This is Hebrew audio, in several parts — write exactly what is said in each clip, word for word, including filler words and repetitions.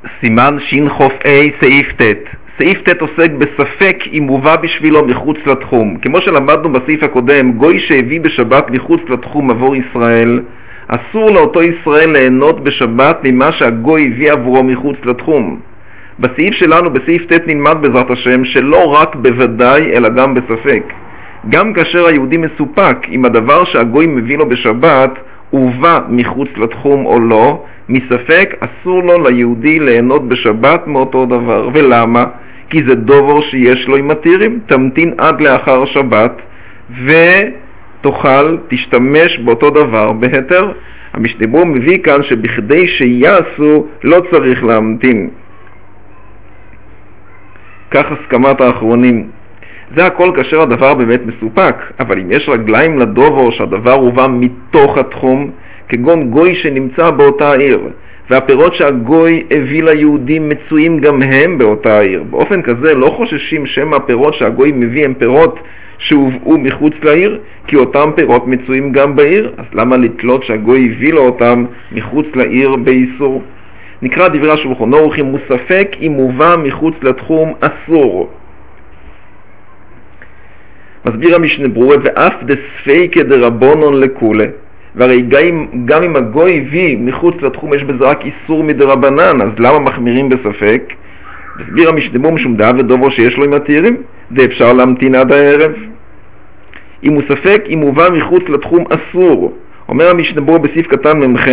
סימן שח"א סעיף ט'. סעיף ט' עוסק בספק אם מובא בשבילו מחוץ לתחום. כמו שלמדנו בסעיף הקודם, גוי שהביא בשבת מחוץ לתחום עבור ישראל, אסור לאותו ישראל ליהנות בשבת ממה שהגוי הביא עבורו מחוץ לתחום. בסעיף שלנו, בסעיף ט', נלמד בעזרת השם שלא רק בוודאי אלא גם בספק. גם כאשר היהודי מסופק אם הדבר שהגוי מביא לו בשבת הובא מחוץ לתחום או לא, מספק אסור לו ליהודי ליהנות בשבת מאותו דבר. ולמה? כי זה דובר שיש לו עם מתירים. תמתין עד לאחר שבת ותוכל, תשתמש באותו דבר בהיתר. המשנה ברורה מביא כאן שבכדי שיעשו לא צריך להמתין. כך הסכמת האחרונים. זה הכל כאשר הדבר באמת מסופק, אבל אם יש רגליים לדובר שהדבר הובא מתוך התחום, כגון גוי שנמצא באותה עיר, והפירות שהגוי הביא ליהודים מצויים גם הם באותה עיר, באופן כזה לא חוששים שמא הפירות שהגוי מביא הם פירות שהובאו מחוץ לעיר, כי אותם פירות מצויים גם בעיר, אז למה לתלות שהגוי הביא לו אותם מחוץ לעיר באיסור? נקרא דברי השולחן ערוך, אם הוא ספק אם מובא מחוץ לתחום אסור. מסביר המשנה ברורה, ואף דספיקא דרבנן לכולי, והרי גם, גם אם הגוי הביא מחוץ לתחום יש בזה רק איסור מדרבנן, אז למה מחמירים בספק? מסביר המשנה ברורה, משום דעה ודובר שיש לו עם התירים, ואפשר להמתין עד הערב. אם הוא ספק אם מובא מחוץ לתחום אסור, אומר המשנה ברורה בסעיף קטן ממ"ח,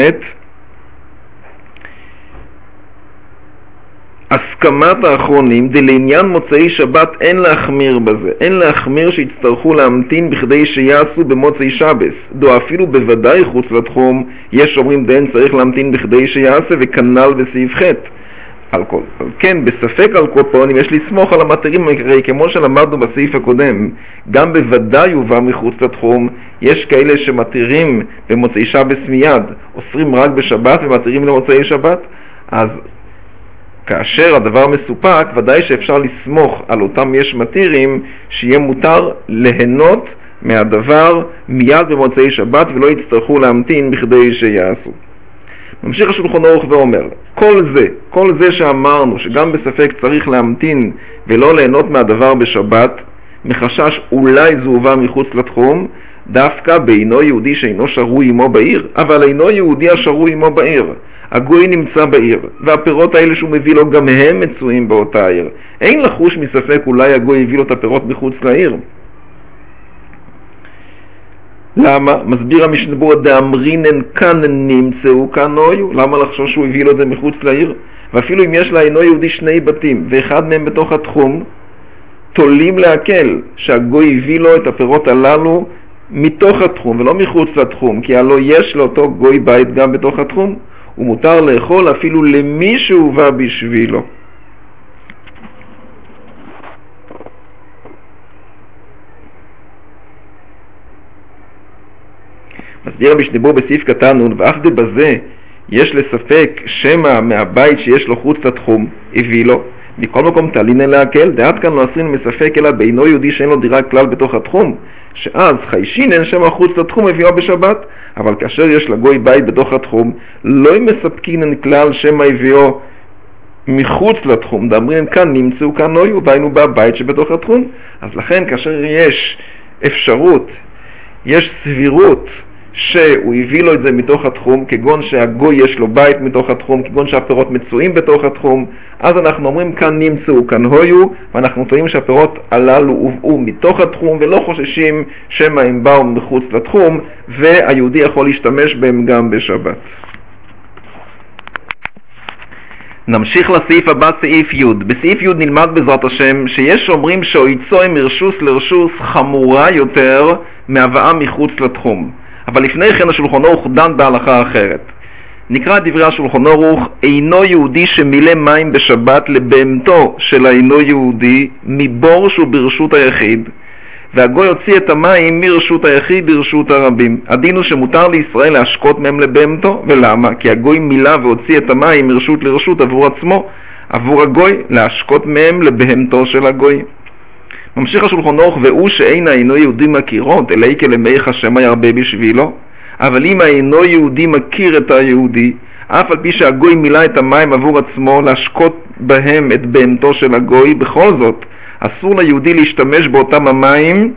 הסכמת האחרונים דלעניין מוצאי שבת אין להחמיר בזה, אין להחמיר שיצטרכו להמתין בכדי שיעשו במוצאי שבס, דו אפילו בוודאי חוץ לתחום יש אומרים דין צריך להמתין בכדי שיעשה, וכנ"ל בסעיף ח'. על כל, על כן בספק על כל פנים יש לסמוך על המתירים העיקרי, כמו שלמדנו בסעיף הקודם, גם בוודאי הובא מחוץ לתחום, יש כאלה שמתירים במוצאי שבס מיד, אוסרים רק בשבת ומתירים למוצאי שבת, אז כאשר הדבר מסופק, ודאי שאפשר לסמוך על אותם יש מתירים שיהיה מותר ליהנות מהדבר מיד במוצאי שבת ולא יצטרכו להמתין בכדי שיעשו. ממשיך השולחן ערוך ואומר, כל זה, כל זה שאמרנו שגם בספק צריך להמתין ולא ליהנות מהדבר בשבת, מחשש אולי זה הובא מחוץ לתחום, דווקא בעינו יהודי שאינו שרוי עמו בעיר, אבל אינו יהודי השרוי עמו בעיר. הגוי נמצא בעיר, והפירות האלה שהוא מביא לו גם הם מצויים באותה עיר. אין לחוש מספק אולי הגוי הביא לו את הפירות מחוץ לעיר. למה? מסביר המשנה ברורה, דאמרינן כאן נמצאו כאן נויו. למה לחשוש שהוא הביא לו את זה מחוץ לעיר? ואפילו אם יש לאינו יהודי שני בתים, ואחד מהם בתוך התחום, תולים להקל שהגוי הביא לו את הפירות הללו מתוך התחום ולא מחוץ לתחום, כי הלא יש לאותו גוי בית גם בתוך התחום. ומותר לאכול אפילו למי שהובא בשבילו. מסביר המשנה ברורה בסעיף קטן נ', ואף דבזה יש לספק שמא מהבית שיש לו חוץ לתחום הביא לו, מכל מקום תלינן להקל, דעת כאן לא עשינו מספק אלא בעינו יהודי שאין לו דירה כלל בתוך התחום, שאז חיישינן שמא חוץ לתחום הביאו בשבת, אבל כאשר יש לגוי בית בתוך התחום, לא מספקינן כלל שמא הביאו מחוץ לתחום, דאמרין כאן נמצאו כאן נויו, והיינו בבית שבתוך התחום. אז לכן כאשר יש אפשרות, יש סבירות שהוא הביא לו את זה מתוך התחום, כגון שהגוי יש לו בית מתוך התחום, כגון שהפירות מצויים בתוך התחום, אז אנחנו אומרים כאן נמצאו, כאן הויו, ואנחנו טוענים שהפירות הללו הובאו מתוך התחום, ולא חוששים שמא הם באו מחוץ לתחום, והיהודי יכול להשתמש בהם גם בשבת. נמשיך לסעיף הבא, סעיף י'. בסעיף י' נלמד בעזרת השם שיש אומרים שהויצוי מרשוס לרשוס חמורה יותר מהבאה מחוץ לתחום. אבל לפני כן השולחן ערוך דן בהלכה אחרת. נקרא דברי השולחן ערוך, אינו יהודי שמילא מים בשבת לבהמתו של האינו יהודי מבור שהוא ברשות היחיד, והגוי הוציא את המים מרשות היחיד לרשות הרבים. הדין הוא שמותר לישראל להשקות מהם לבהמתו, ולמה? כי הגוי מילא והוציא את המים מרשות לרשות עבור עצמו, עבור הגוי להשקות מהם לבהמתו של הגוי. ממשיך השולחן ערוך, והוא שאין האינו יהודי מכירות, אלא כלמי חשם ירבה בשבילו. אבל אם האינו יהודי מכיר את היהודי, אף על פי שהגוי מילא את המים עבור עצמו להשקות בהם את בהמתו של הגוי, בכל זאת אסור ליהודי להשתמש באותם המים,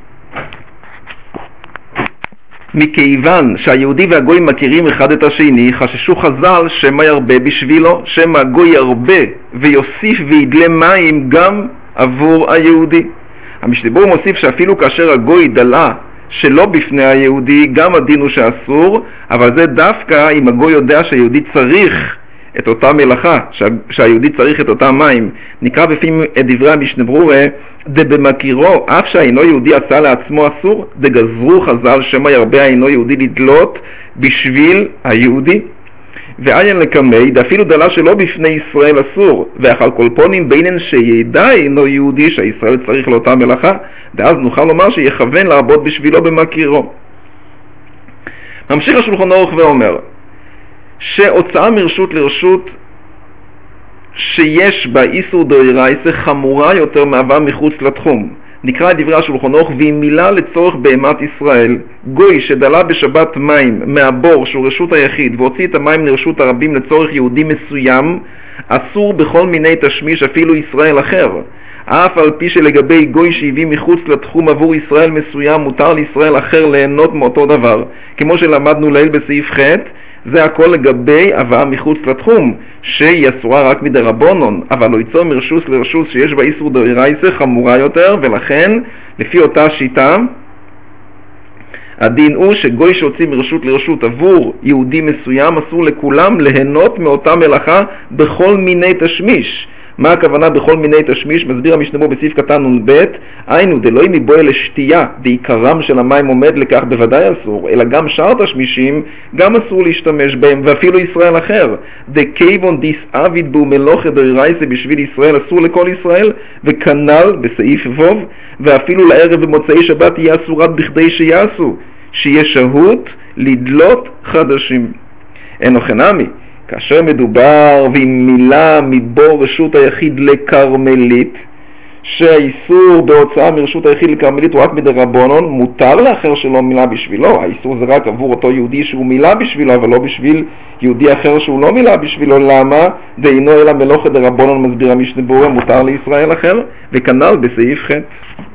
מכיוון שהיהודי והגוי מכירים אחד את השני. חששו חז"ל שמא ירבה בשבילו, שמא הגוי ירבה ויוסיף וידלה מים גם עבור היהודי. המשנה ברורה מוסיף שאפילו כאשר הגוי דלה שלא בפני היהודי, גם הדין הוא שאסור, אבל זה דווקא אם הגוי יודע שהיהודי צריך את אותה מלאכה, שה, שהיהודי צריך את אותם מים. נקרא בפנים את דברי המשנה ברורה, דבמכירו אף שהאינו יהודי עשה לעצמו אסור, דגזרו חז"ל שמא ירבה האינו יהודי לדלות בשביל היהודי. ועיין לקמי, דאפילו דלה שלא בפני ישראל אסור, ואכל כל פונים בינן שידע אינו יהודי שהישראל צריך לאותה מלאכה, ואז נוכל לומר שיכוון לעבוד בשבילו במכירו. ממשיך השולחן ערוך ואומר שהוצאה מרשות לרשות שיש בה איסור דאורייתא חמורה יותר מהווה מחוץ לתחום. נקרא את דברי השולחן ערוך, והיא מילה לצורך בהמת ישראל. גוי שדלה בשבת מים מהבור שהוא רשות היחיד והוציא את המים לרשות הרבים לצורך יהודי מסוים, אסור בכל מיני תשמיש אפילו ישראל אחר. אף על פי שלגבי גוי שהביא מחוץ לתחום עבור ישראל מסוים מותר לישראל אחר ליהנות מאותו דבר, כמו שלמדנו לעיל בסעיף ח'. זה הכל לגבי הבאה מחוץ לתחום, שהיא אסורה רק מדרבנן, אבל לא יצוא מרשות לרשות שיש בה איסור דאורייתא חמורה יותר, ולכן לפי אותה שיטה הדין הוא שגוי שהוציא מרשות לרשות עבור יהודי מסוים אסור לכולם ליהנות מאותה מלאכה בכל מיני תשמיש. מה הכוונה בכל מיני תשמיש? מסביר המשנה ברורה בסעיף קטן נ"ב, היינו דלוי מבואי לשתייה בעיקרם של המים עומד לכך בוודאי אסור, אלא גם שאר תשמישים גם אסור להשתמש בהם, ואפילו ישראל אחר. דכיוון דיס עביד בו מלוכה דאורייתא בשביל ישראל אסור לכל ישראל, וכנ"ל בסעיף ו', ואפילו לערב במוצאי שבת יהיה אסור רק בכדי שיעשו, שיהיה שהות לדלות חדשים. אין אוכנמי, כאשר מדובר ועם מילה מבור רשות היחיד לקרמלית, שהאיסור בהוצאה מרשות היחיד לקרמלית הוא רק מדרבנן, מותר לאחר שלא מילה בשבילו. האיסור זה רק עבור אותו יהודי שהוא מילה בשבילו, אבל לא בשביל יהודי אחר שהוא לא מילה בשבילו. למה? דאינו אלא מלוכה דרבנן, מסביר המשנה ברורה, מותר לישראל אחר, וכנ"ל בסעיף ח'.